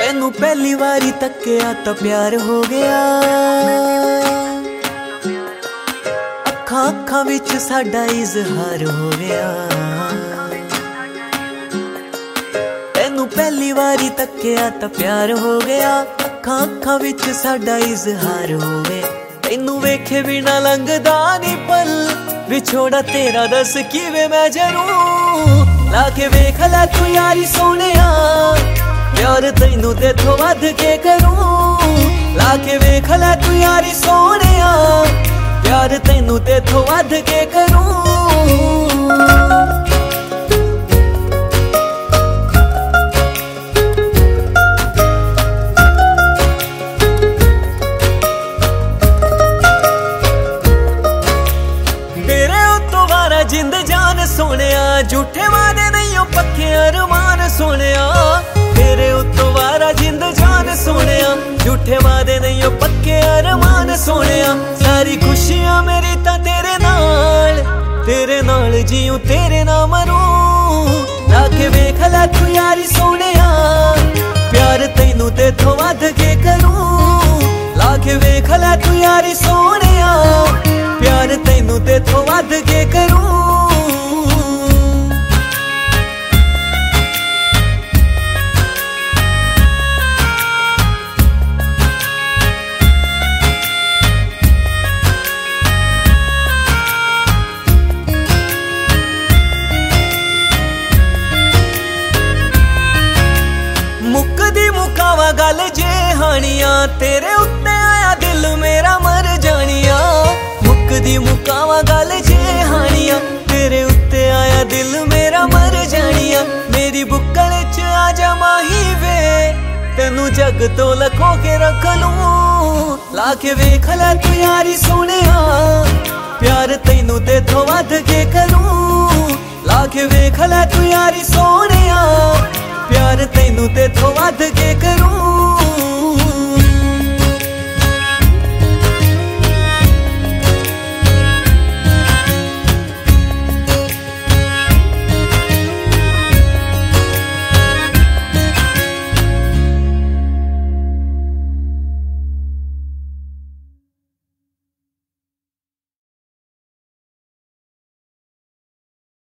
तेनू पहली बारी तक्या तो प्यार हो गया। अखां अखां विच साडा इजहार हो गया। तेनू पहली बारी तक्या तो प्यार हो गया। अखां अखां विच साडा इजहार हो गया। तेनू वेखे बिना लंघदा नी पल, विछोड़ा तेरा दस किवें मैं जरूं। लाके वेख लै तू यारी सोहणिया, प्यार तैनू तेथों वध के करूं। लाके वेख लै तू यारी सोहणिया, प्यार तैनू तेथों वध के करूं। जिंद जान सोहणिया, झूठे वादे नहीं ओ पक्के अरमान सोहणिया। तेरे उत्तों वारा जिंद जान सोहणिया, झूठे वादे नहीं ओ पक्के अरमान सोहणिया। सारी खुशियां मेरी तां तेरे नाल जीऊं तेरे नाल मरूं। लाके वेख लै तू यारी सोहणिया, प्यार तैनू तेथों वध के करूं। लाके वेख लै तू यारी सोहणिया, प्यार तैनू तेथों वध के करूं। मुकदी मुकावा गल जे हानिया, तेरे उत्ते आया दिल मेरा मर जानिया। मुकदी मुकावा गल जे हानिया, तेरे उत्ते आया दिल मेरा मर जानिया। मेरी बुक्कल च आजा माही वे, तेनू जग तो लखो के रख लूं। लाके वेख लै तू यारी सोहणिया, प्यार तैनू तेथों वध के करूं। लाके वेख लै तू यारी सोहणिया, प्यार तैनू तेथों वध के करूं।